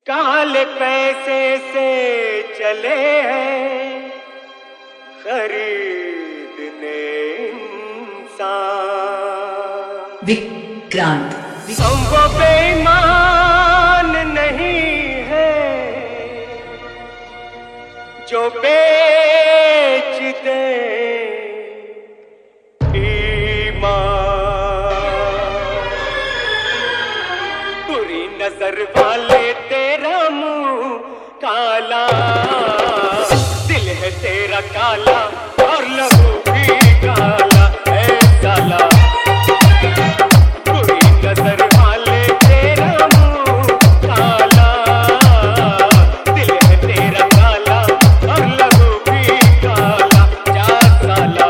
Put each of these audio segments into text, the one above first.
काले पैसे से चले हैं खरीदने इंसान। विक्रांत वो बेईमान नहीं है जो बेच दे ईमान। बुरी नजर वाले तेरा मुंह काला, दिल है तेरा काला और लहू भी काला है काला। बुरी नजर वाले तेरा मुंह काला, दिल है तेरा काला और लहू भी काला। जा साला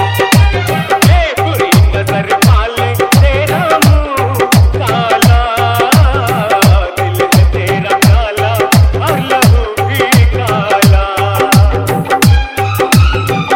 बुरी नजर वाले तेरा मुंह काला, दिल है तेरा काला और लहू भी काला।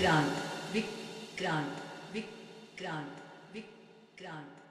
विक्रांत विक्रांत विक्रांत विक्रांत